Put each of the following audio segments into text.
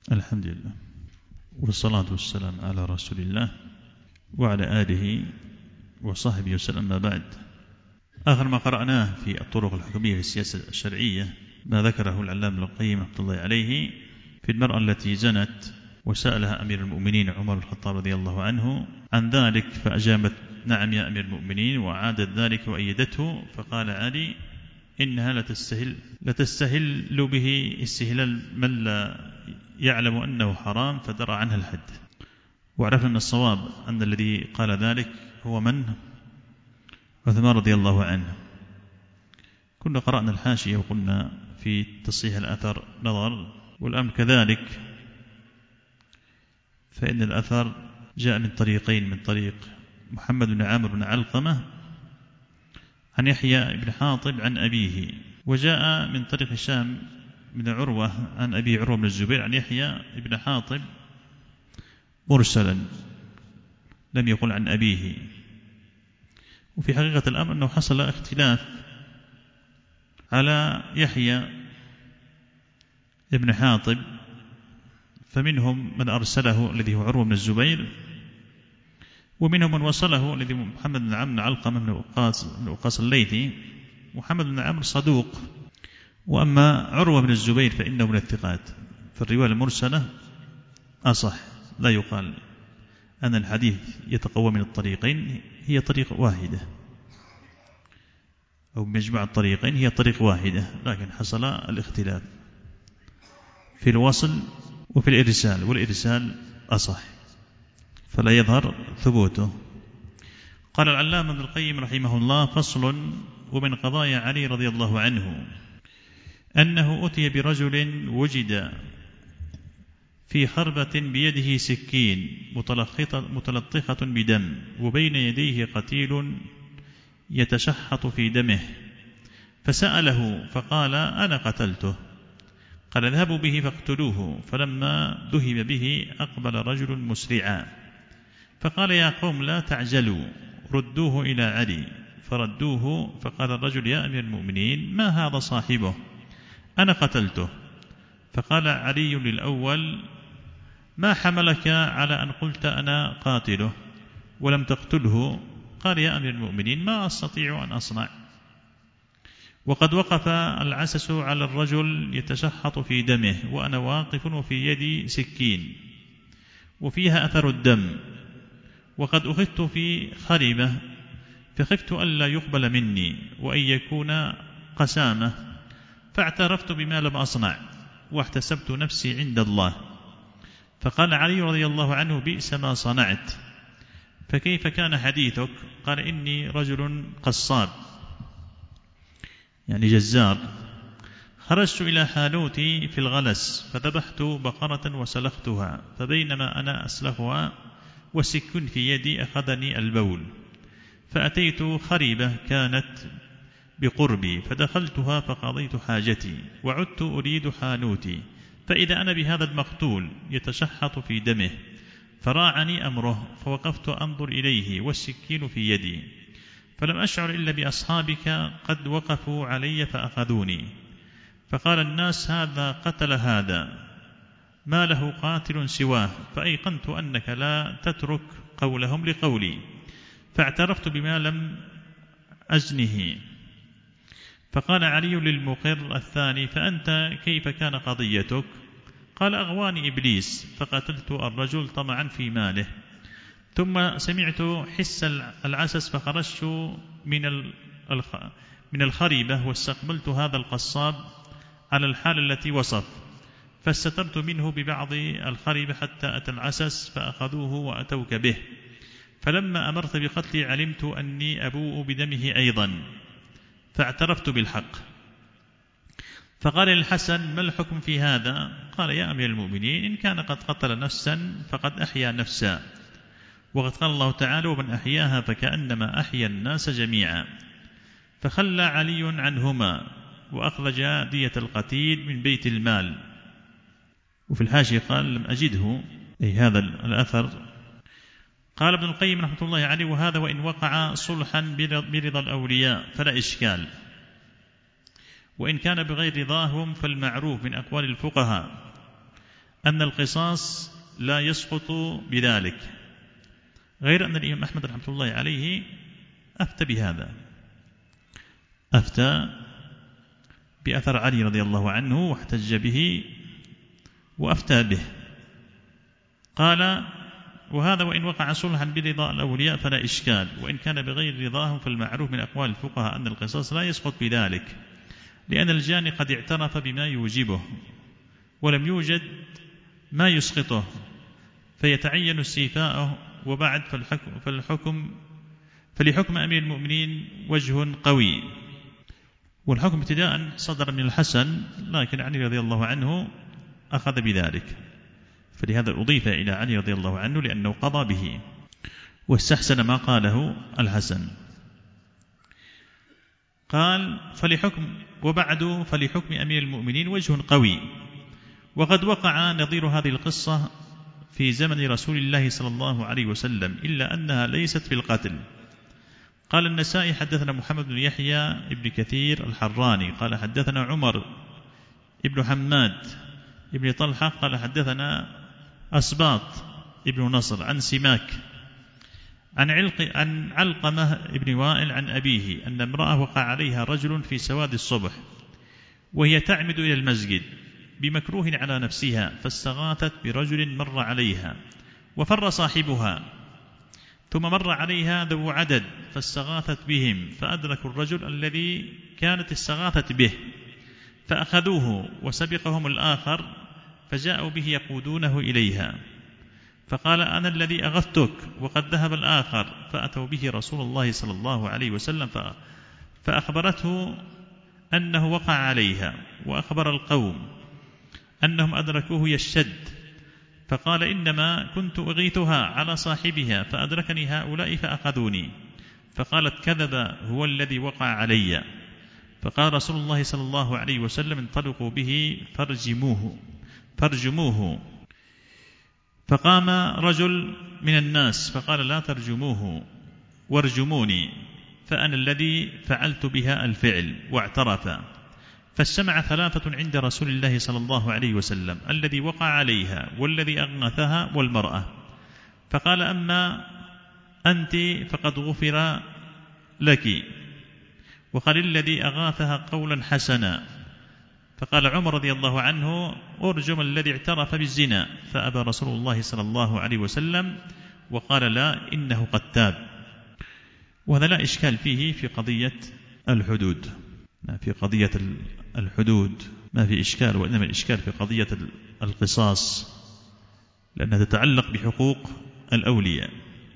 الحمد لله والصلاة والسلام على رسول الله وعلى آله وصحبه وسلم. ما بعد، آخر ما قرأناه في الطرق الحكمية في السياسة الشرعية ما ذكره العلامة ابن القيم رحمة الله عليه في المرأة التي زنت وسألها أمير المؤمنين عمر بن الخطاب رضي الله عنه عن ذلك فأجابت نعم يا أمير المؤمنين، وعادت ذلك وأيدته، فقال علي إنها لتستهل به استهلال من لا يعلم أنه حرام فدرى عنها الحد. وعرفنا أن الصواب أن الذي قال ذلك هو من؟ عثمان رضي الله عنه. كنا قرأنا الحاشية وقلنا في تصحيح الأثر نظر، والأمر كذلك، فإن الأثر جاء من طريقين: من طريق محمد بن عامر بن علقمة عن يحيى بن حاطب عن أبيه، وجاء من طريق هشام بن عروة عن أبي عروة بن الزبير عن يحيى بن حاطب مرسلا لم يقل عن أبيه. وفي حقيقة الأمر أنه حصل اختلاف على يحيى بن حاطب، فمنهم من أرسله الذي هو عروة بن الزبير، ومنهم من وصله الذي هو محمد بن عمرو بن علقمة بن وقاص الليثي. محمد بن عمرو صدوق، وأما عروة بن الزبير فإنه من الثقات، فالرواية المرسلة أصح. لا يقال أن الحديث يتقوى من الطريقين، هي طريق واحدة، أو مجمع الطريقين هي طريق واحدة، لكن حصل الاختلاف في الوصل وفي الإرسال، والإرسال أصح فلا يظهر ثبوته. قال العلامة ابن القيم رحمه الله: فصل. ومن قضايا علي رضي الله عنه أنه أتي برجل وجد في خربة بيده سكين متلطخة بدم، وبين يديه قتيل يتشحط في دمه، فسأله فقال: أنا قتلته. قال: اذهبوا به فاقتلوه. فلما ذهب به أقبل رجل مسرعا فقال: يا قوم لا تعجلوا، ردوه إلى علي. فردوه، فقال الرجل: يا أمير المؤمنين، ما هذا صاحبه؟ أنا قتلته. فقال علي للأول: ما حملك على أن قلت أنا قاتله ولم تقتله؟ قال: يا أمير المؤمنين، ما أستطيع أن أصنع، وقد وقف العسس على الرجل يتشحط في دمه، وأنا واقف وفي يدي سكين وفيها أثر الدم، وقد أخذت في خربة، فخفت ألا يقبل مني وأن يكون قسامة، فاعترفت بما لم أصنع واحتسبت نفسي عند الله. فقال علي رضي الله عنه: بئس ما صنعت، فكيف كان حديثك؟ قال: إني رجل قصاب، يعني جزار، خرجت إلى حانوتي في الغلس فذبحت بقرة وسلختها، فبينما أنا أسلخها والسكين في يدي أخذني البول، فأتيت خريبة كانت بقربي فدخلتها فقضيت حاجتي، وعدت أريد حانوتي، فإذا أنا بهذا المقتول يتشحط في دمه، فراعني أمره، فوقفت أنظر إليه والسكين في يدي، فلم أشعر إلا بأصحابك قد وقفوا علي فأخذوني، فقال الناس: هذا قتل هذا، ما له قاتل سواه، فأيقنت أنك لا تترك قولهم لقولي، فاعترفت بما لم أزنه. فقال علي للمقر الثاني: فأنت كيف كان قضيتك؟ قال: أغواني إبليس فقتلت الرجل طمعا في ماله، ثم سمعت حس العسس فخرجت من الخريبة واستقبلت هذا القصاب على الحال التي وصف، فاستترت منه ببعض الخريبة حتى أتى العسس فأخذوه وأتوك به، فلما أمرت بقتلي علمت أني أبوء بدمه أيضا، فاعترفت بالحق. فقال الحسن: ما الحكم في هذا؟ قال: يا أمير المؤمنين، إن كان قد قتل نفسا فقد أحيا نفسا، وقد قال الله تعالى: ومن أحياها فكأنما أحيا الناس جميعا. فخلى علي عنهما وأخرج دية القتيل من بيت المال. وفي الحاشية قال: لم أجده، أي هذا الأثر. قال ابن القيم رحمة الله عليه: وهذا وإن وقع صلحا برضا الأولياء فلا إشكال، وإن كان بغير رضاهم فالمعروف من أقوال الفقهاء أن القصاص لا يسقط بذلك، غير أن الإمام أحمد رحمة الله عليه أفتى بهذا، أفتى بأثر علي رضي الله عنه واحتج به وأفتى به. قال: وهذا وإن وقع صلحا برضا الأولياء فلا إشكال، وإن كان بغير رضاهم فالمعروف من أقوال الفقهاء أن القصاص لا يسقط بذلك، لأن الجاني قد اعترف بما يوجبه ولم يوجد ما يسقطه، فيتعين استيفاءه. وبعد فلحكم أمير المؤمنين وجه قوي، والحكم ابتداء صدر من الحسن، لكن علي رضي الله عنه أخذ بذلك، فلهذا أضيف إلى علي رضي الله عنه لأنه قضى به واستحسن ما قاله الحسن. قال: فلحكم أمير المؤمنين وجه قوي. وقد وقع نظير هذه القصة في زمن رسول الله صلى الله عليه وسلم، إلا أنها ليست في القتل. قال النسائي: حدثنا محمد بن يحيى بن كثير الحراني قال حدثنا عمر بن حماد بن طلحة قال حدثنا أسباط بن نصر عن سماك عن علقمة بن وائل عن أبيه أن امرأة وقع عليها رجل في سواد الصبح وهي تعمد إلى المسجد بمكروه على نفسها، فاستغاثت برجل مر عليها وفر صاحبها، ثم مر عليها ذو عدد فاستغاثت بهم، فأدركوا الرجل الذي كانت استغاثت به فأخذوه، وسبقهم الآخر فجاءوا به يقودونه إليها، فقال: أنا الذي أغثتك وقد ذهب الآخر، فأتوا به رسول الله صلى الله عليه وسلم فأخبرته أنه وقع عليها، وأخبر القوم أنهم أدركوه يشتد، فقال: إنما كنت أغيثها على صاحبها فأدركني هؤلاء فأخذوني، فقالت: كذب، هو الذي وقع علي. فقال رسول الله صلى الله عليه وسلم: انطلقوا به فارجموه. فقام رجل من الناس فقال: لا ترجموه وارجموني، فأنا الذي فعلت بها الفعل، واعترف. فاجتمع ثلاثة عند رسول الله صلى الله عليه وسلم: الذي وقع عليها والذي أغنثها والمرأة. فقال: أما أنت فقد غفر لك، وقال الذي أغاثها قولا حسنا. فقال عمر رضي الله عنه: أرجم الذي اعترف بالزنا، فأبى رسول الله صلى الله عليه وسلم وقال: لا، إنه قد تاب. وهذا لا إشكال فيه في قضية الحدود، في قضية الحدود ما في إشكال، وإنما الإشكال في قضية القصاص، لأنها تتعلق بحقوق الأولياء.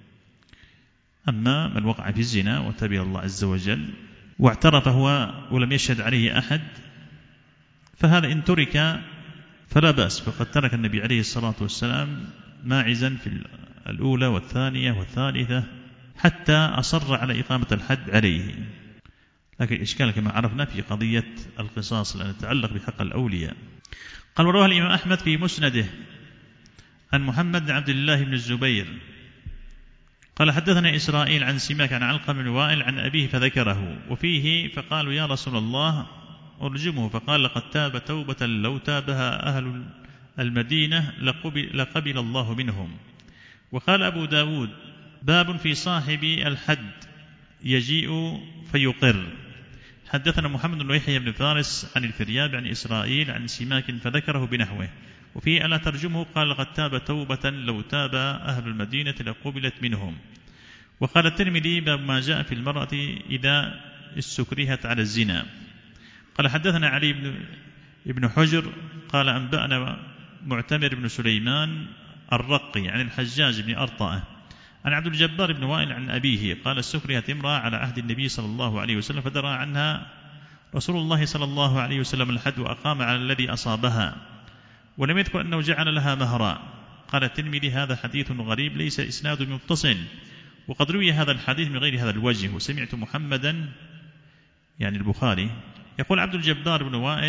أما من وقع في الزنا وتبع الله عز وجل واعترف هو ولم يشهد عليه أحد، فهذا إن ترك فلا بأس، فقد ترك النبي عليه الصلاة والسلام ماعزا في الأولى والثانية والثالثة حتى أصر على إقامة الحد عليه. لكن الإشكال كما عرفنا في قضية القصاص لأن تتعلق بحق الأولياء. قال: ورواه الإمام أحمد في مسنده عن محمد بن عبد الله بن الزبير قال حدثنا إسرائيل عن سماك عن علقمة بن وائل عن أبيه فذكره، وفيه: فقالوا: يا رسول الله أرجمه، فقال: لقد تاب توبة لو تابها أهل المدينة لقبل الله منهم. وقال أبو داود: باب في صاحب الحد يجيء فيقر. حدثنا محمد بن يحيى بن فارس عن الفرياب عن إسرائيل عن سماك فذكره بنحوه، وفيه: ألا ترجمه، قال: لقد تاب توبة لو تاب أهل المدينة لقبلت منهم. وقال الترمذي: باب ما جاء في المرأة إذا استكرهت على الزنا. قال حدثنا علي بن حجر قال أنبأنا معتمر بن سليمان الرقي عن الحجاج بن أرطأة عن عبد الجبار بن وائل عن أبيه قال: استكرهت امرأة على عهد النبي صلى الله عليه وسلم، فدرى عنها رسول الله صلى الله عليه وسلم الحد، وأقام على الذي أصابها، ولم يذكر أنه جعل لها مهرا. قال الترمذي: هذا حديث غريب ليس إسناد متصل، وقد روي هذا الحديث من غير هذا الوجه. وسمعت محمدا يعني البخاري يقول عبد الجبار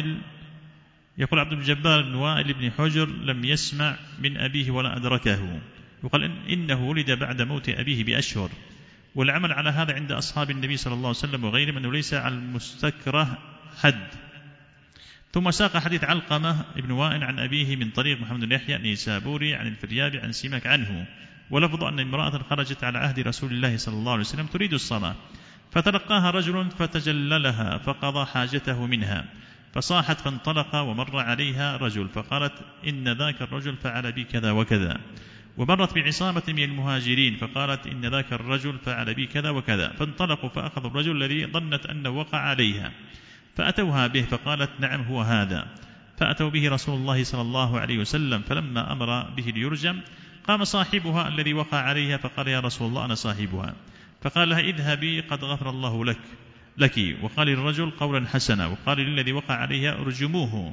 بن وائل بن حجر لم يسمع من أبيه ولا أدركه. يقال إنه ولد بعد موت أبيه بأشهر، والعمل على هذا عند أصحاب النبي صلى الله عليه وسلم وغيرهم أنه ليس على المستكره حد. ثم ساق حديث علقمة بن وائل عن أبيه من طريق محمد بن يحيى النيسابوري عن الفريابي عن سماك عنه، ولفظ أن امرأة خرجت على عهد رسول الله صلى الله عليه وسلم تريد الصلاة، فتلقاها رجل فتجللها فقضى حاجته منها، فصاحت فانطلق ومر عليها رجل فقالت إن ذاك الرجل فعل بي كذا وكذا، ومرت بعصابة من المهاجرين فقالت إن ذاك الرجل فعل بي كذا وكذا، فانطلقوا فأخذوا الرجل الذي ظنت أنه وقع عليها فأتوها به فقالت نعم هو هذا، فأتوا به رسول الله صلى الله عليه وسلم، فلما أمر به ليرجم قام صاحبها الذي وقع عليها فقال يا رسول الله أنا صاحبها، فقال لها اذهبي قد غفر الله لك، وقال للرجل قولا حسنا، وقال للذي وقع عليها ارجموه،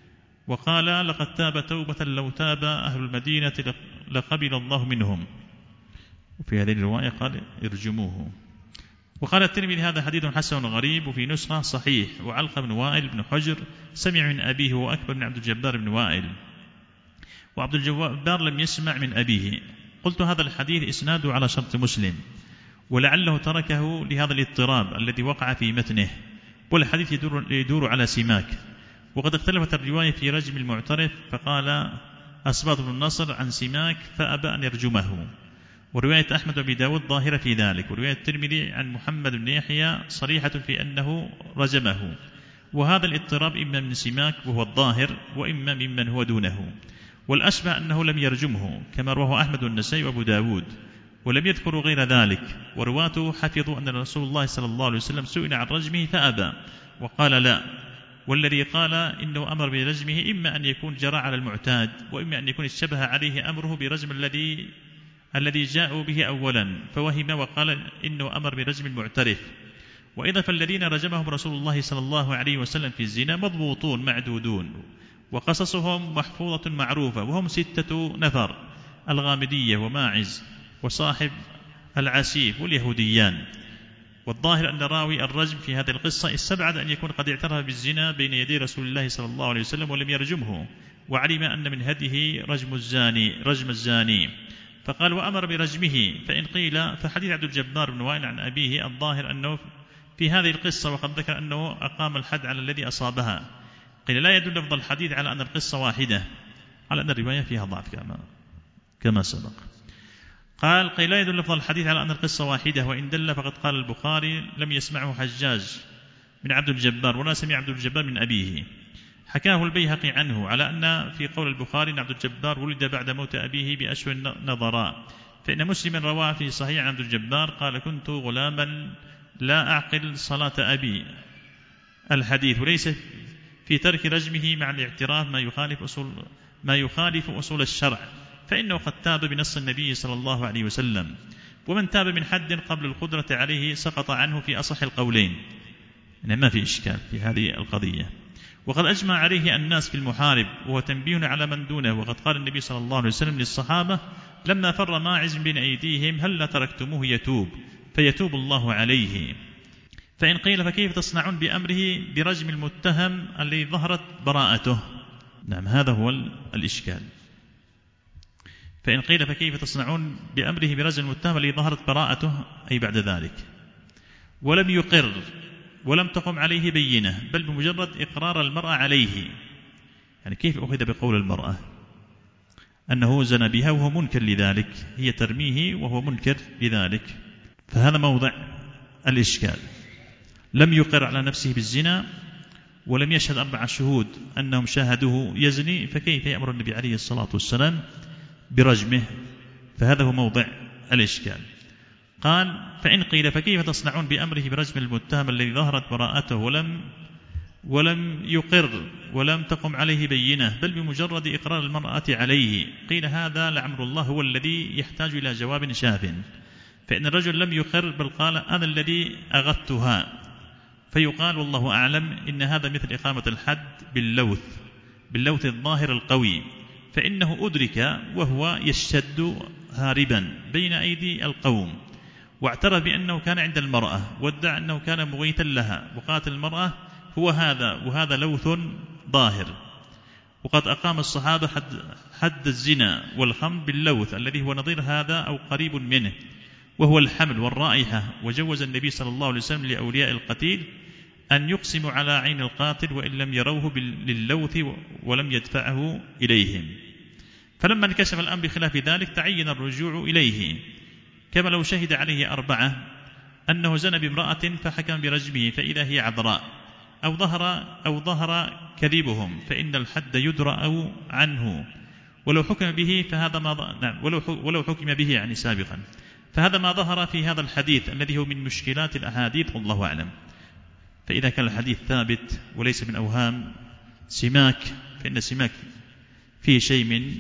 وقال لقد تاب توبة لو تاب أهل المدينة لقبل الله منهم، وفي هذه الرواية قال ارجموه. وقال الترمذي هذا حديث حسن غريب، وفي نسخة صحيح. وعلقة بن وائل بن حجر سمع من أبيه وأكبر من عبد الجبار بن وائل، وعبد الجبار لم يسمع من أبيه. قلت هذا الحديث إسناده على شرط مسلم، ولعله تركه لهذا الاضطراب الذي وقع في متنه، والحديث يدور على سماك. وقد اختلفت الرواية في رجم المعترف، فقال أسباط بن النصر عن سماك فأبى أن يرجمه، ورواية أحمد وأبي داود ظاهرة في ذلك، ورواية الترمذي عن محمد بن يحيى صريحة في أنه رجمه. وهذا الاضطراب إما من سماك وهو الظاهر، وإما ممن هو دونه، والأشبه أنه لم يرجمه كما رواه أحمد والنسائي وأبو داود، ولم يذكروا غير ذلك. ورواته حفظوا أن رسول الله صلى الله عليه وسلم سئل عن رجمه فأبى وقال لا، والذي قال إنه أمر برجمه إما أن يكون جرى على المعتاد، وإما أن يكون اشتبه عليه أمره برجم الذي جاءوا به أولا فوهم وقال إنه أمر برجم المعترف. وإذا فالذين رجمهم رسول الله صلى الله عليه وسلم في الزنا مضبوطون معدودون، وقصصهم محفوظة معروفة، وهم 6 نفر: الغامدية وماعز وصاحب العسيف واليهوديان. والظاهر أن راوي الرجم في هذه القصة استبعد أن يكون قد اعترف بالزنا بين يدي رسول الله صلى الله عليه وسلم ولم يرجمه، وعلم أن من هديه رجم الزاني، فقال وأمر برجمه. فإن قيل فحديث عبد الجبار بن وائل عن أبيه الظاهر أنه في هذه القصة، وقد ذكر أنه أقام الحد على الذي أصابها. قيل لا يدل لفظ الحديث على أن القصة واحدة، على أن الرواية فيها ضعف كما سبق. قيل لا يدل لفظ الحديث على أن القصة واحدة، وإن دل فقد قال البخاري لم يسمعه حجاج من عبد الجبار ولا سمع عبد الجبار من أبيه. حكاه البيهقي عنه على أن في قول البخاري أن عبد الجبار ولد بعد موت أبيه بأشهر نظراء، فإن مسلما رواه في صحيح عن عبد الجبار قال كنت غلاما لا أعقل صلاة أبي، الحديث، وليس في ترك رجمه مع الاعتراف ما يخالف أصول الشرع، فإنه قد تاب بنص النبي صلى الله عليه وسلم، ومن تاب من حد قبل القدرة عليه سقط عنه في أصح القولين، يعني ما في إشكال في هذه القضية. وقد أجمع عليه الناس في المحارب، وهو تنبيه على من دونه. وقد قال النبي صلى الله عليه وسلم للصحابة لما فر ماعز بين أيديهم هل تركتموه يتوب فيتوب الله عليه. فإن قيل فكيف تصنعون بأمره برجم المتهم الذي ظهرت براءته؟ نعم، هذا هو الإشكال. فإن قيل فكيف تصنعون بأمره برجم المتهم الذي ظهرت براءته، أي بعد ذلك، ولم يقر ولم تقم عليه بينة، بل بمجرد إقرار المرأة عليه. يعني كيف أخذ بقول المرأة أنه زنى بها وهو منكر لذلك، هي ترميه وهو منكر لذلك؟ فهذا موضع الإشكال. لم يقر على نفسه بالزنا، ولم يشهد 4 شهود أنهم شاهدوه يزني، فكيف يأمر النبي عليه الصلاة والسلام برجمه؟ فهذا هو موضع الإشكال. قال فإن قيل فكيف تصنعون بأمره برجم المتهم الذي ظهرت براءته ولم يقر ولم تقم عليه بينة، بل بمجرد إقرار المرأة عليه؟ قيل هذا لعمر الله هو الذي يحتاج إلى جواب شاف. فإن الرجل لم يقر بل قال أنا الذي أغثتها، فيقال والله أعلم إن هذا مثل إقامة الحد باللوث الظاهر القوي، فإنه أدرك وهو يشتد هاربا بين أيدي القوم، واعترف بأنه كان عند المرأة، وادعى أنه كان مغيثا لها وقاتل المرأة، هو هذا، وهذا لوث ظاهر. وقد أقام الصحابة حد الزنا والخمر باللوث الذي هو نظير هذا أو قريب منه، وهو الحمل والرائحة. وجوز النبي صلى الله عليه وسلم لأولياء القتيل أن يقسم على عين القاتل وإن لم يروه للوث ولم يدفعه إليهم. فلما انكشف الأمر بخلاف ذلك تعين الرجوع إليه، كما لو شهد عليه 4 أنه زنى بامرأة فحكم برجمه فإذا هي عذراء أو ظهر كذبهم فإن الحد يدرأ عنه، ولو حكم به فهذا ما ولو حكم به يعني سابقا، فهذا ما ظهر في هذا الحديث الذي هو من مشكلات الأحاديث والله أعلم. فإذا كان الحديث ثابت وليس من أوهام سماك، فإن السماك فيه شيء من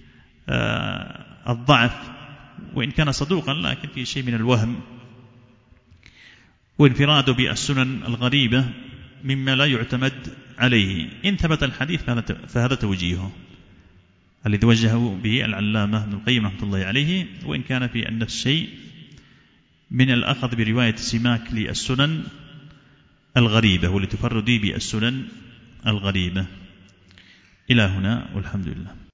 الضعف، وإن كان صدوقا لكن فيه شيء من الوهم وانفراده بالسنن الغريبة مما لا يعتمد عليه. إن ثبت الحديث فهذا توجيهه الذي وجهه به العلامة ابن القيم رحمة الله عليه، وإن كان في النفس شيء من الأخذ برواية سماك للسنن الغريبة ولتفردي بالسنن الغريبة. إلى هنا والحمد لله.